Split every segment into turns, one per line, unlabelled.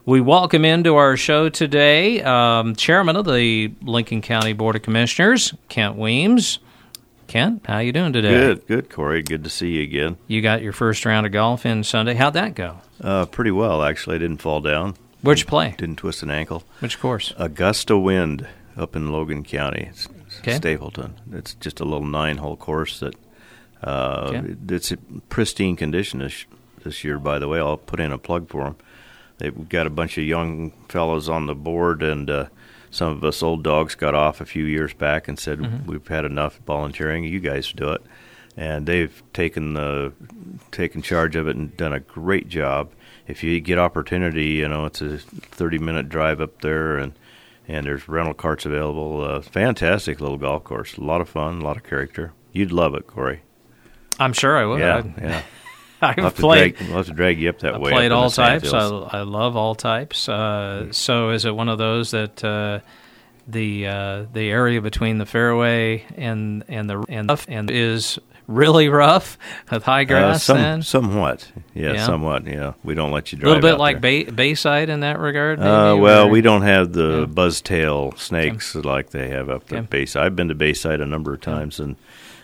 We welcome into our show today Chairman of the Lincoln County Board of Commissioners, Kent Weems. Kent, how you doing today?
Good, Corey. Good to see you again.
You got your first round of golf in Sunday. How'd that go?
Pretty well, actually. I didn't fall down.
Where'd you play?
Didn't twist an ankle.
Which course?
Augusta Wind up in Logan County. It's
Okay.
Stapleton. It's just a little 9-hole course that it's in pristine condition this year, by the way. I'll put in a plug for them. They've got a bunch of young fellows on the board, and some of us old dogs got off a few years back and said, we've had enough volunteering. You guys do it. And they've taken charge of it and done a great job. If you get opportunity, it's a 30-minute drive up there, and there's rental carts available. Fantastic little golf course. A lot of fun, a lot of character. You'd love it, Corey.
I'm sure I would.
Yeah.
I've played.
We'll have to drag you up that way.
I played
up
all
in the sand
types.
hills.
I love all types. So is it one of those that the area between the fairway and is really rough with high grass?
Somewhat. Yeah, somewhat. Yeah, we don't let you drive.
A little bit
out
like
there.
Bayside in that regard. Maybe,
we don't have the buzztail snakes like they have up at Bayside. I've been to Bayside a number of times, and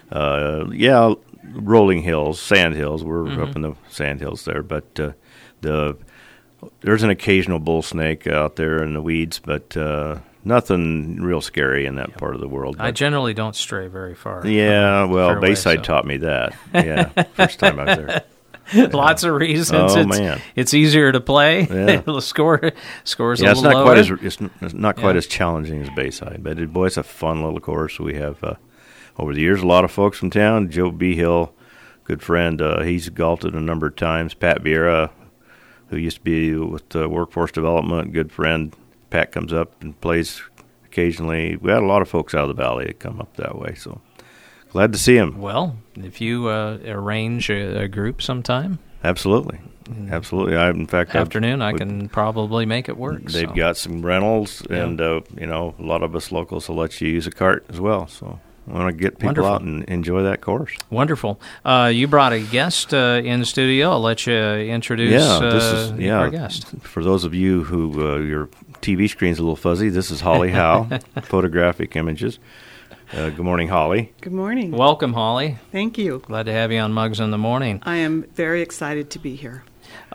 rolling hills, sand hills. We're up in the sand hills there, but there's an occasional bull snake out there in the weeds, but nothing real scary in that part of the world.
I generally don't stray very far.
Yeah, well, Bayside taught me that. Yeah, first time I was there.
Lots of reasons.
Man,
it's easier to play.
Yeah.
The scores a little
it's not
lower.
It's not quite as challenging as Bayside, but it's a fun little course. We have over the years a lot of folks from town. Joe Behill, good friend, he's golfed it a number of times. Pat Vieira, who used to be with Workforce Development, good friend. Pat comes up and plays occasionally. We had a lot of folks out of the valley that come up that way, so glad to see him.
Well, if you arrange a group sometime.
Absolutely. Absolutely. In fact,
afternoon, I can probably make it work.
They've got some rentals, and a lot of us locals will let you use a cart as well, so I want to get people out and enjoy that course.
Wonderful. You brought a guest in the studio. I'll let you introduce our guest.
For those of you who your TV screen's a little fuzzy, this is Holly Howe, Photographic Images. Good morning, Holly.
Good morning.
Welcome, Holly.
Thank you.
Glad to have you on Mugs in the Morning.
I am very excited to be here.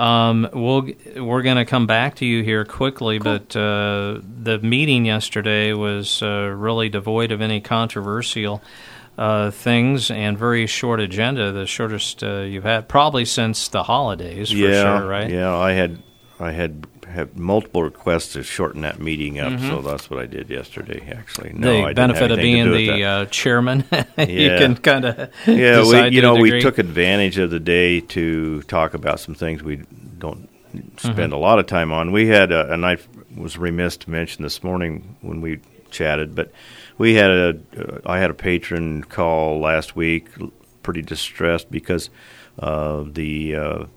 We're going to come back to you here quickly, cool. But the meeting yesterday was really devoid of any controversial things and very short agenda, the shortest you've had probably since the holidays, for sure, right?
Yeah, I had multiple requests to shorten that meeting up, so that's what I did yesterday, actually.
No, the benefit of being the chairman, you can kind of
we took advantage of the day to talk about some things we don't spend a lot of time on. We had, and I was remiss to mention this morning when we chatted, but I had a patron call last week, pretty distressed because the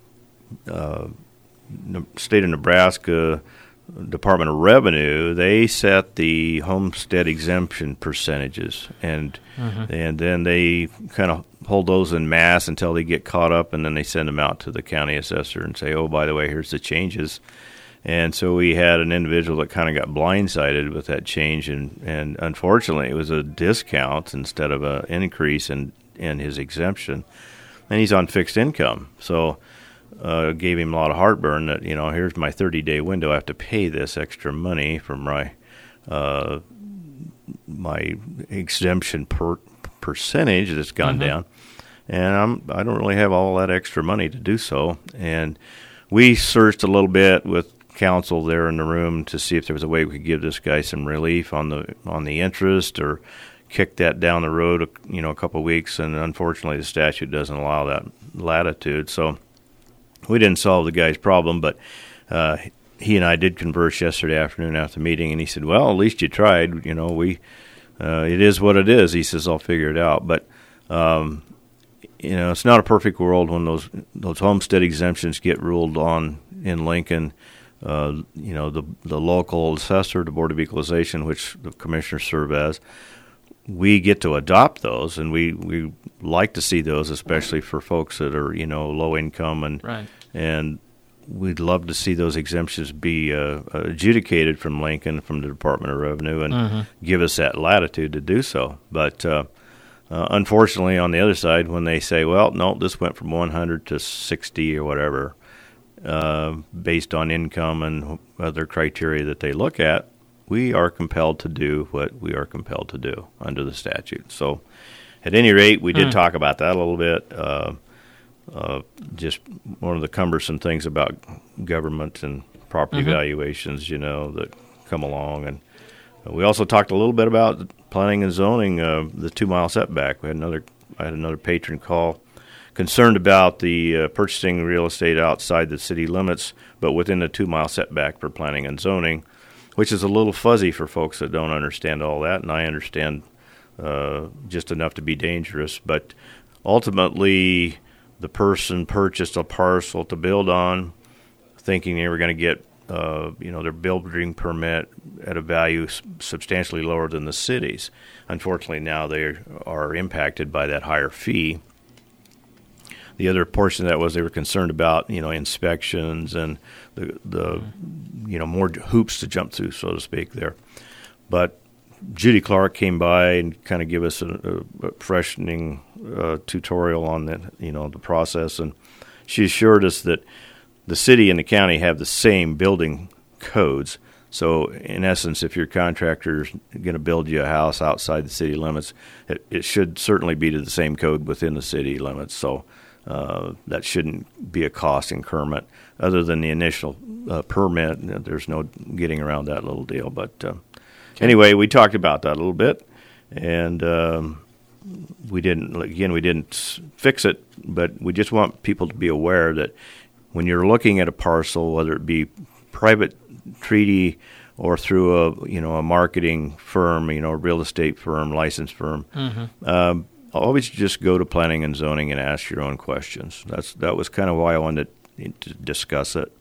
state of Nebraska Department of Revenue, they set the homestead exemption percentages, and then they kind of hold those in mass until they get caught up, and then they send them out to the county assessor and say, oh, by the way, here's the changes. And so we had an individual that kind of got blindsided with that change, and unfortunately it was a discount instead of an increase in his exemption, and he's on fixed income. So gave him a lot of heartburn that, here's my 30-day window. I have to pay this extra money for my exemption percentage that's gone down, and I don't really have all that extra money to do so. And we searched a little bit with counsel there in the room to see if there was a way we could give this guy some relief on the interest or kick that down the road, a couple of weeks. And unfortunately, the statute doesn't allow that latitude. So we didn't solve the guy's problem, but he and I did converse yesterday afternoon after the meeting, and he said, well, at least you tried. It is what it is. He says, I'll figure it out. But, it's not a perfect world when those homestead exemptions get ruled on in Lincoln. The local assessor, the Board of Equalization, which the commissioners serve as, we get to adopt those, and we like to see those, especially for folks that are low income, and we'd love to see those exemptions be adjudicated from Lincoln, from the Department of Revenue, and give us that latitude to do so. But unfortunately, on the other side, when they say, well, no, this went from 100 to 60 or whatever, based on income and other criteria that they look at, we are compelled to do what we are compelled to do under the statute. So at any rate, we did talk about that a little bit. Just one of the cumbersome things about government and property valuations, that come along. And we also talked a little bit about planning and zoning, the 2-mile setback. I had another patron call concerned about the purchasing real estate outside the city limits, but within the 2-mile setback for planning and zoning, which is a little fuzzy for folks that don't understand all that, and I understand just enough to be dangerous. But ultimately, the person purchased a parcel to build on, thinking they were going to get their building permit at a value substantially lower than the city's. Unfortunately, now they are impacted by that higher fee. The other portion of that was they were concerned about, inspections and the more hoops to jump through, so to speak, there. But Judy Clark came by and kind of gave us a freshening tutorial on the process, and she assured us that the city and the county have the same building codes. So, in essence, if your contractor is going to build you a house outside the city limits, it should certainly be to the same code within the city limits. So that shouldn't be a cost increment. Other than the initial permit, there's no getting around that little deal. But anyway, we talked about that a little bit, and we didn't fix it, but we just want people to be aware that when you're looking at a parcel, whether it be private treaty or through a marketing firm, a real estate firm, licensed firm, always just go to planning and zoning and ask your own questions. That was kind of why I wanted to discuss it.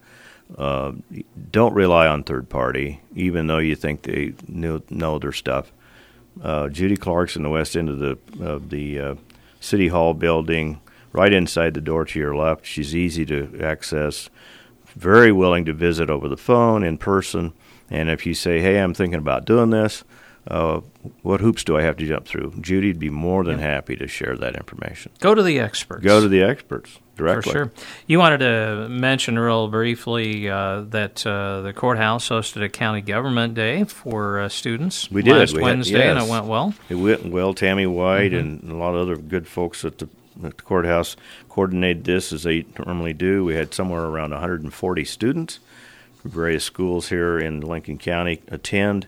Don't rely on third party, even though you think they know their stuff. Judy Clark's in the west end of the City Hall building, right inside the door to your left. She's easy to access, very willing to visit over the phone, in person. And if you say, hey, I'm thinking about doing this, what hoops do I have to jump through? Judy'd be more than happy to share that information.
Go to the experts.
Go to the experts directly.
For sure. You wanted to mention real briefly that the courthouse hosted a county government day for students.
We did.
Last Wednesday, and it went well.
It went well. Tammy White and a lot of other good folks at the courthouse coordinated this as they normally do. We had somewhere around 140 students from various schools here in Lincoln County attend.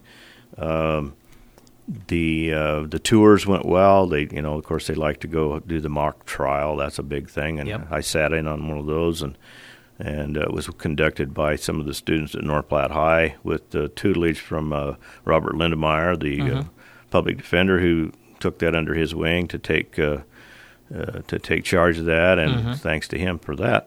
The tours went well. They, of course, they like to go do the mock trial. That's a big thing, and I sat in on one of those, and it was conducted by some of the students at North Platte High with tutelage from Robert Lindemeyer, the public defender, who took that under his wing to take charge of that, and thanks to him for that.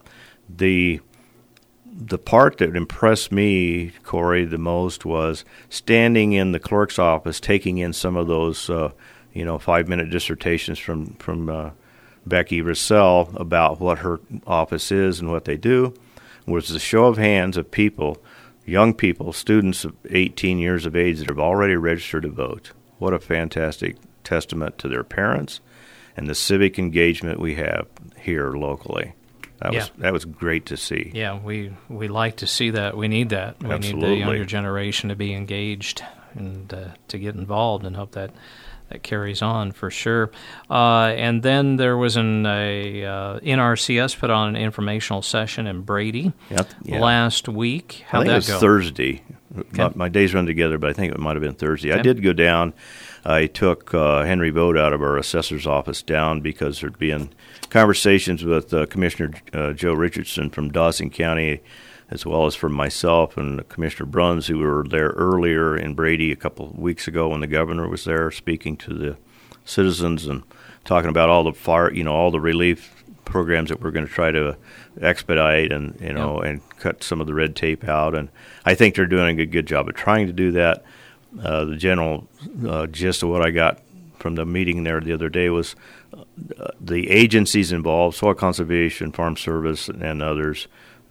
The part that impressed me, Corey, the most was standing in the clerk's office, taking in some of those, 5-minute dissertations from Becky Russell about what her office is and what they do. Was a show of hands of people, young people, students of 18 years of age that have already registered to vote. What a fantastic testament to their parents and the civic engagement we have here locally. That was great to see. Yeah,
we like to see that. We need that. We
Absolutely.
need the younger generation to be engaged and to get involved, and hope that carries on for sure. And then there was NRCS put on an informational session in Brady last week. How'd that go?
I think it was Thursday. Okay. My days run together, but I think it might have been Thursday. Okay. I did go down. I took Henry Vogt out of our assessor's office down because there'd been conversations with Commissioner Joe Richardson from Dawson County, as well as from myself and Commissioner Bruns, who were there earlier in Brady a couple of weeks ago when the governor was there speaking to the citizens and talking about all the all the relief programs that we're going to try to expedite and and cut some of the red tape out. And I think they're doing a good job of trying to do that. The general gist of what I got from the meeting there the other day was the agencies involved, Soil Conservation, Farm Service, and others,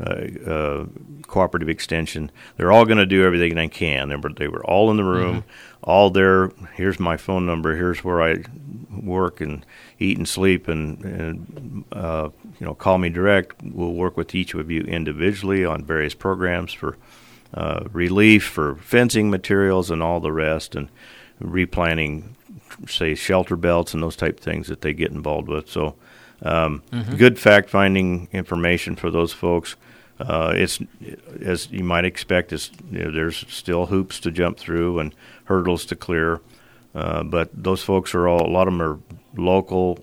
Cooperative Extension. They're all going to do everything they can. They were all in the room, all there. Here's my phone number. Here's where I work and eat and sleep, and call me direct. We'll work with each of you individually on various programs for relief, for fencing materials, and all the rest, and replanting, say, shelter belts and those type of things that they get involved with. So good fact-finding information for those folks. It's, as you might expect, there's still hoops to jump through and hurdles to clear. But those folks a lot of them are local,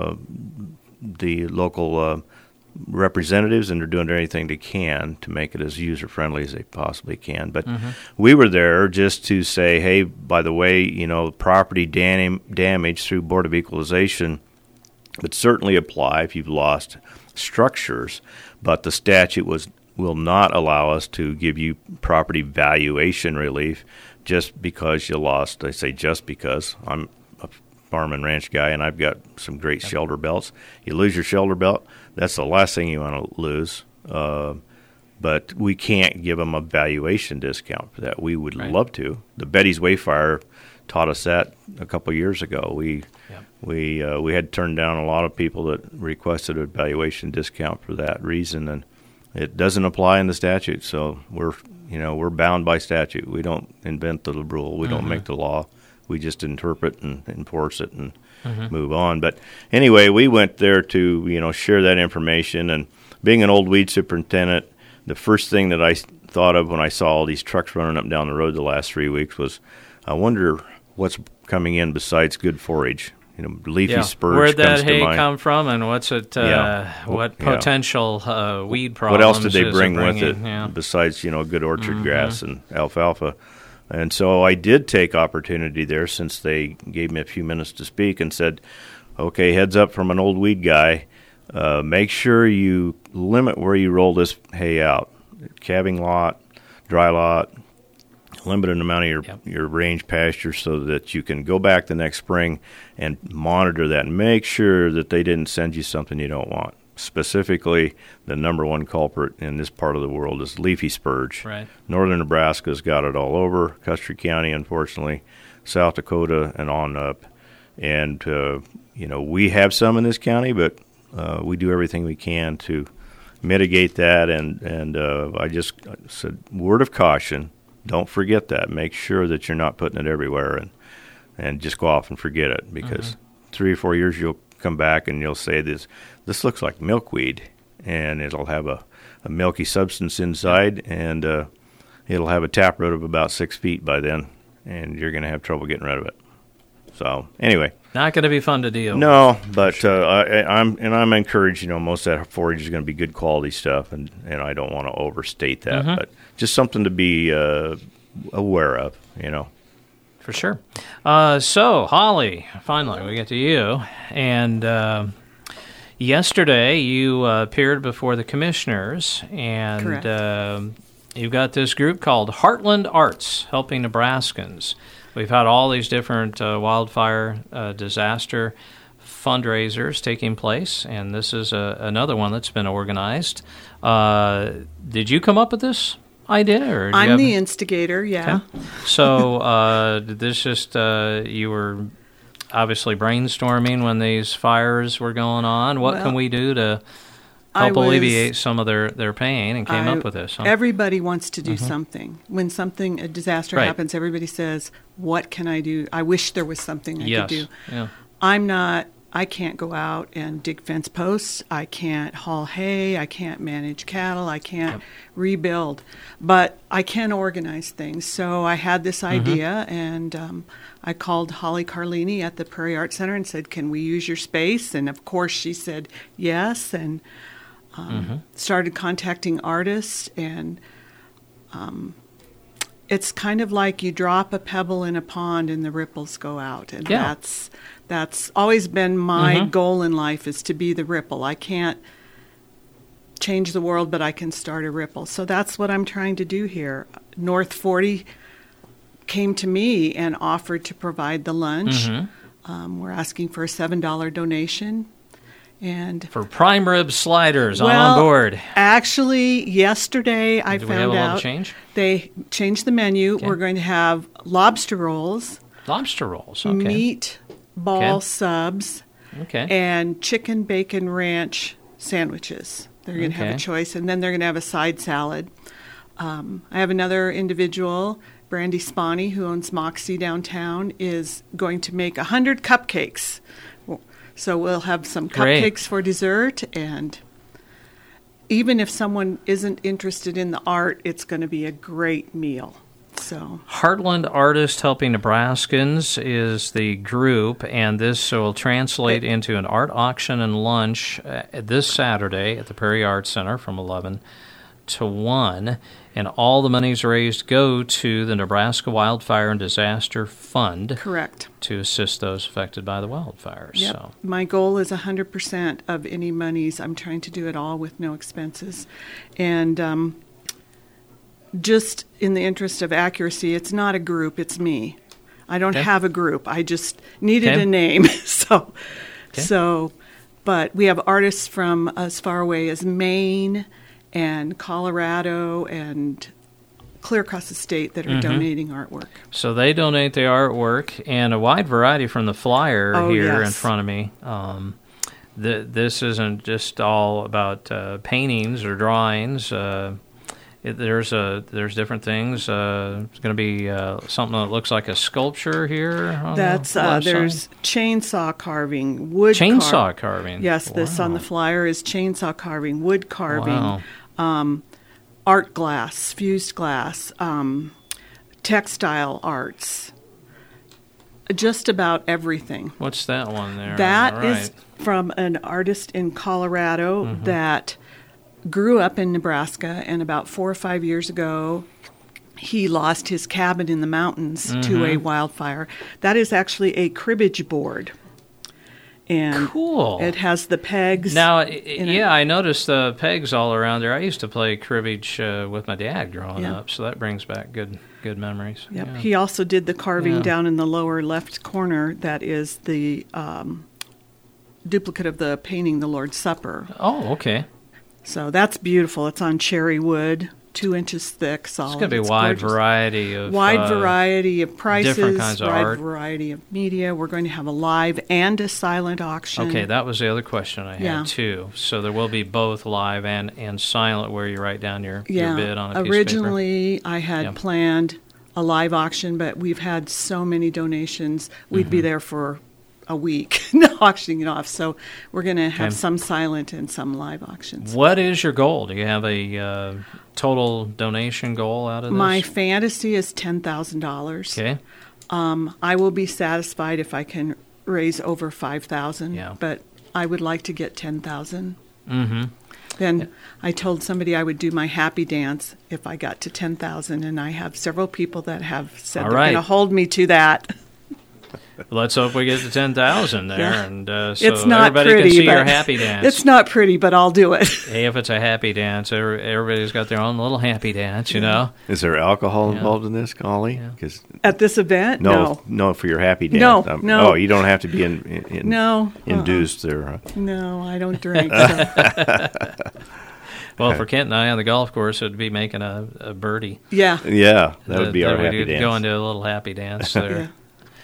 the local representatives, and they're doing anything they can to make it as user-friendly as they possibly can. But we were there just to say, hey, by the way, property damage through Board of Equalization would certainly apply if you've lost structures, but the statute will not allow us to give you property valuation relief just because you lost. I say just because. I'm a farm and ranch guy, and I've got some great shelter belts. You lose your shelter belt, that's the last thing you want to lose. But we can't give them a valuation discount for that. We would love to. The Betty's Wayfire taught us that a couple years ago. We had turned down a lot of people that requested a valuation discount for that reason, and it doesn't apply in the statute. So we're bound by statute. We don't invent the rule. We don't make the law. We just interpret and enforce it and move on. But anyway, we went there to share that information. And being an old weed superintendent, the first thing that I thought of when I saw all these trucks running up and down the road the last 3 weeks was, I wonder what's coming in besides good forage. Leafy spurge.
Where'd that
comes
hay
to mind.
come from, and what's it? What potential weed problems?
What else did they bring with it
Yeah.
besides good orchard grass and alfalfa? And so I did take opportunity there, since they gave me a few minutes to speak, and said, "Okay, heads up from an old weed guy. Make sure you limit where you roll this hay out. Calving lot, dry lot." Limited amount of your range pasture, so that you can go back the next spring and monitor that and make sure that they didn't send you something you don't want. Specifically, the number one culprit in this part of the world is leafy spurge.
Right.
Northern Nebraska's got it all over. Custer County, unfortunately, South Dakota, and on up. And we have some in this county, but we do everything we can to mitigate that. And I just said, word of caution. Don't forget that. Make sure that you're not putting it everywhere and just go off and forget it, because 3 or 4 years you'll come back and you'll say, this looks like milkweed, and it'll have a milky substance inside, and it'll have a taproot of about 6 feet by then, and you're going to have trouble getting rid of it. So anyway.
Not going to be fun to deal with.
No, but I'm encouraged. Most of that forage is going to be good quality stuff, and I don't want to overstate that, but just something to be aware of.
For sure. So, Holly, finally we get to you, and yesterday you appeared before the commissioners, and you've got this group called Heartland Arts, helping Nebraskans. We've had all these different wildfire disaster fundraisers taking place, and this is another one that's been organized. Did you come up with this idea? Or
I'm the instigator, yeah.
Okay. So did this just, you were obviously brainstorming when these fires were going on? What can we do to help alleviate some of their pain, and came up with this? Huh?
Everybody wants to do something. When a disaster happens, everybody says, what can I do? I wish there was something I could do.
Yeah.
I can't go out and dig fence posts. I can't haul hay. I can't manage cattle. I can't rebuild. But I can organize things. So I had this idea, and I called Holly Carlini at the Prairie Art Center and said, can we use your space? And, of course, she said yes, and started contacting artists. And it's kind of like you drop a pebble in a pond and the ripples go out. And that's always been my goal in life, is to be the ripple. I can't change the world, but I can start a ripple. So that's what I'm trying to do here. North 40 came to me and offered to provide the lunch. We're asking for a $7 donation. And
for prime rib sliders, I'm
well,
on board.
Actually, yesterday I
Do
found
we have a little
out
change?
they changed the menu.
Okay.
We're going to have lobster rolls,
Lobster rolls. Okay.
meat ball
Okay.
subs,
Okay.
and chicken bacon ranch sandwiches. They're going to have
Okay.
a choice, and then they're going to have a side salad. I have another individual, Brandy Spani, who owns Moxie downtown, is going to make 100 cupcakes. So we'll have some
Great.
cupcakes for dessert, and even if someone isn't interested in the art, it's going to be a great meal. So
Heartland Artists Helping Nebraskans is the group, and this will translate into an art auction and lunch this Saturday at the Prairie Arts Center from 11 to 1. And all the monies raised go to the Nebraska Wildfire and Disaster Fund
correct.
to assist those affected by the wildfires.
Yep.
So,
My goal is 100% of any monies. I'm trying to do it all with no expenses. And just in the interest of accuracy, it's not a group, it's me. I don't
Okay.
have a group. I just needed
Okay.
a name.
Okay.
But we have artists from as far away as Maine and Colorado and clear across the state that are donating artwork.
So they donate the artwork and a wide variety from the flyer
Oh,
here
yes.
in front of me. This isn't just all about paintings or drawings. There's different things. It's going to be something that looks like a sculpture here. On
That's
the left
there's
side.
chainsaw carving, wood
Chainsaw carving.
Yes, this on the
Wow.
flyer is chainsaw carving, wood carving,
Wow.
art glass, fused glass, textile arts, just about everything.
What's that one there?
That
All
is
right.
from an artist in Colorado
Mm-hmm.
that grew up in Nebraska, and about 4 or 5 years ago, he lost his cabin in the mountains to
Mm-hmm.
a wildfire. That is actually a cribbage board. And
Cool.
it has the pegs.
Now,
in it.
yeah, I noticed the pegs all around there. I used to play cribbage with my dad growing
Yeah.
up, so that brings back good memories.
Yep.
Yeah.
He also did the carving
Yeah.
down in the lower left corner. That is the duplicate of the painting, The Lord's Supper.
Oh, okay.
So that's beautiful. It's on cherry wood, 2 inches thick, solid.
It's going to be a
It's
wide
gorgeous.
variety of
Wide variety of prices,
different kinds of
wide
art.
variety of media. We're going to have a live and a silent auction.
Okay, that was the other question I had
Yeah.
too. So there will be both live and silent, where you write down your bid on a piece
Originally, I had
Yeah.
planned a live auction, but we've had so many donations. We'd
Mm-hmm.
be there for a week auctioning it off. So we're going to have
Okay.
some silent and some live auctions.
of paper. What is your goal? Do you have a total donation goal out of this?
My fantasy is $10,000.
Okay.
I will be satisfied if I can raise over 5,000.
Yeah.
But I would like to get 10,000.
Mm-hmm.
Then I told somebody I would do my happy dance if I got to 10,000, and I have several people that have said
All
they're
right.
going to hold me to that.
Let's hope we get to 10,000 there,
Yeah.
and so
It's not
everybody
pretty,
can see
but
your happy dance.
It's not pretty, but I'll do it.
Hey, if it's a happy dance, everybody's got their own little happy dance, you know.
Is there alcohol
Yeah.
involved in this, Golly?
Yeah.
'Cause
At this event,
no, for your happy dance.
No, no.
Oh, you don't have to be in
No.
induced there. Huh?
No, I don't drink. So.
Well, for Kent and I on the golf course, it'd be making a birdie.
Yeah.
Yeah, that would be our happy
we'd
dance.
go into a little happy dance
Yeah.
there.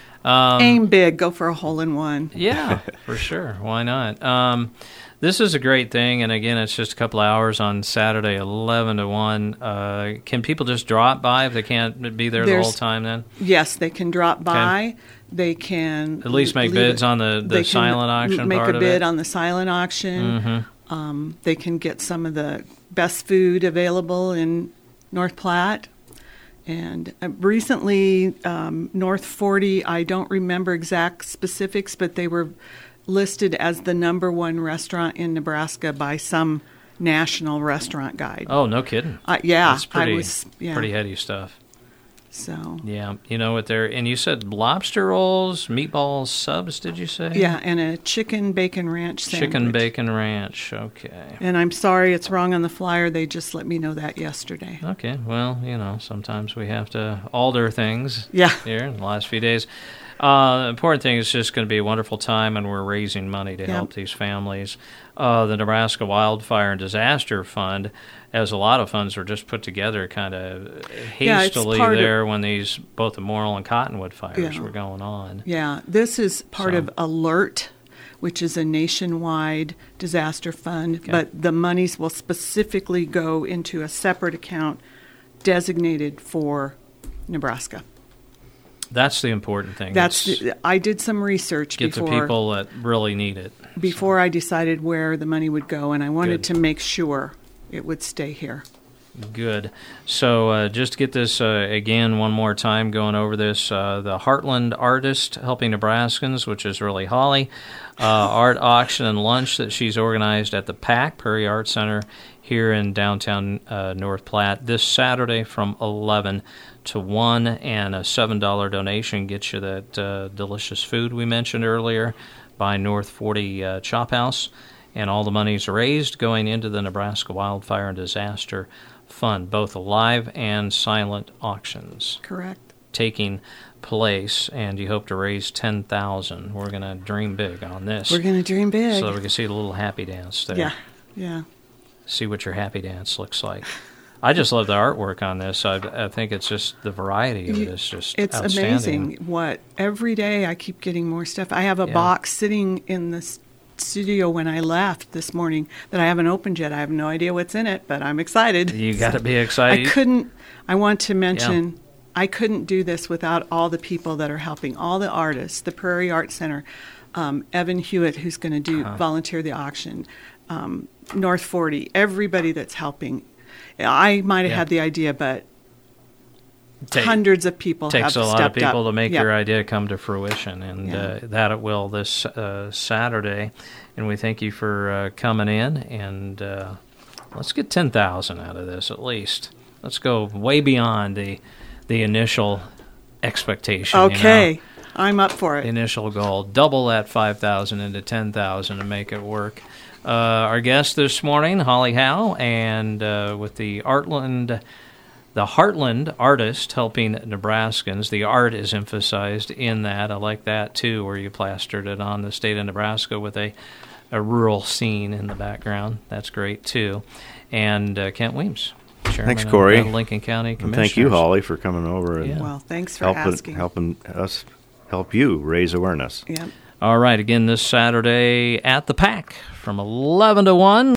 Aim big. Go for a hole-in-one.
Yeah, for sure. Why not? This is a great thing, and again, it's just a couple hours on Saturday, 11 to 1. Can people just drop by if they can't be there the
There's-
whole time then?
Yes, they can drop by. They can
At least make
leave
bids
it-
on
they
the
can
silent auction
make
part
a
of
bid
it?
on the silent auction.
Mm-hmm.
They can get some of the best food available in North Platte. And recently, North 40, I don't remember exact specifics, but they were listed as the #1 restaurant in Nebraska by some national restaurant guide.
Oh, no kidding.
Yeah,
That's pretty,
I was. Yeah,
pretty heady stuff.
so.
Yeah, you know what they're, and you said lobster rolls, meatballs, subs, did you say?
Yeah, and a chicken bacon ranch sandwich.
Chicken bacon ranch, okay.
And I'm sorry it's wrong on the flyer. They just let me know that yesterday.
Okay, well, you know, sometimes we have to alter things
Yeah.
here in the last few days. The important thing is just going to be a wonderful time, and we're raising money to help these families. The Nebraska Wildfire and Disaster Fund, as a lot of funds were just put together kind of hastily there when both the Morrill and Cottonwood fires were going on.
Yeah, this is part of ALERT, which is a nationwide disaster fund, but the monies will specifically go into a separate account designated for Nebraska.
That's the important thing.
I did some research
before. Get the people that really need it.
Before I decided where the money would go, and I wanted to make sure it would stay here.
Good. So just to get this again one more time, going over this, the Heartland Artist Helping Nebraskans, which is really Holly, art auction and lunch that she's organized at the PAC, Prairie Art Center, here in downtown North Platte, this Saturday from 11 to 1, and a $7 donation gets you that delicious food we mentioned earlier by North 40 Chop House, and all the money's raised going into the Nebraska Wildfire and Disaster Fund, both live and silent auctions.
Correct.
Taking place, and you hope to raise $10,000. We're going to dream big on this.
We're going to dream big.
So we can see a little happy dance there.
Yeah.
See what your happy dance looks like. I just love the artwork on this. I think it's just the variety of it is just
it's
outstanding.
amazing. Every day I keep getting more stuff. I have a box sitting in the studio when I left this morning that I haven't opened yet. I have no idea what's in it, but I'm excited.
You got to be excited.
I want to mention, I couldn't do this without all the people that are helping, all the artists, the Prairie Art Center, Evan Hewitt, who's going to volunteer the auction, North 40, everybody that's helping. I might have had the idea, but hundreds of people have stepped up.
Takes a lot of people to make your idea come to fruition, and that it will this Saturday. And we thank you for coming in, and let's get $10,000 out of this at least. Let's go way beyond the initial expectation.
Okay, I'm up for it.
The initial goal, double that $5,000 into $10,000 to make it work. Our guest this morning, Holly Howe, and with the Heartland Artist Helping Nebraskans. The art is emphasized in that. I like that, too, where you plastered it on the state of Nebraska with a rural scene in the background. That's great, too. And Kent Weems, Chairman
Thanks, Corey.
of Lincoln County Commissioners.
Thank you, Holly, for coming over and
well, thanks for
helping us help you raise awareness.
Yep.
All right, again this Saturday at the PAC from 11 to 1.